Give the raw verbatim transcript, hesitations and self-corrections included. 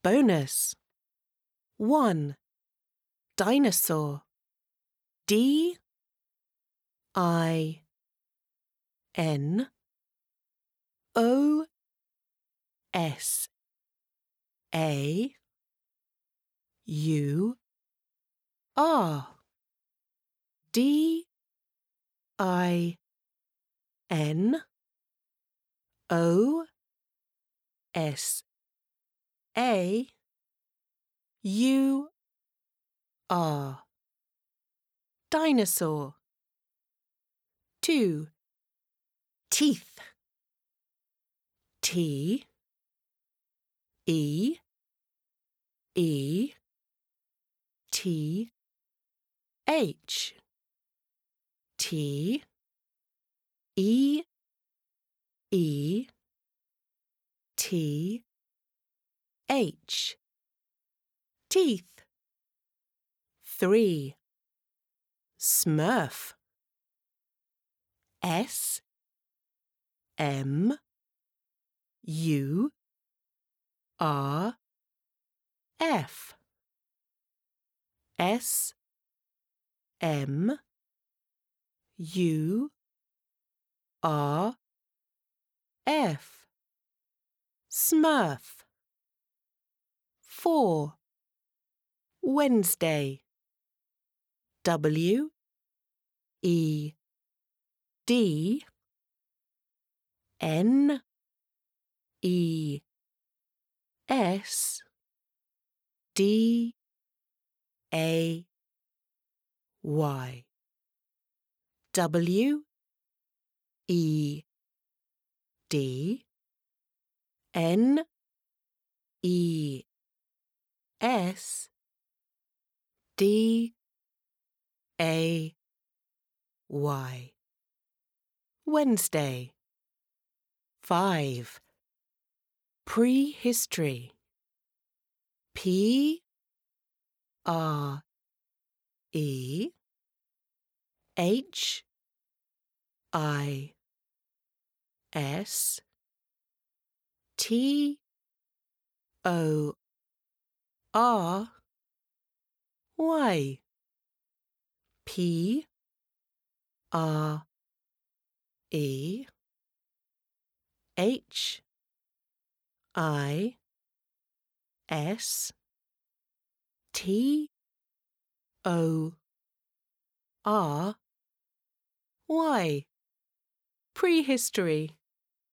Bonus. one. Dinosaur. D I N O S A U R. D I N O S A U R. Dinosaur. two. Teeth. T E E T H. T E E T H. Teeth. three. Smurf. S M U R F. S M U R F. Smurf. four. Wednesday. W E D N E S D A Y. W E D N E S D A Y. Wednesday. five. Prehistory. P R E H I S T O R Y. P R E H I S T O R Y. Prehistory.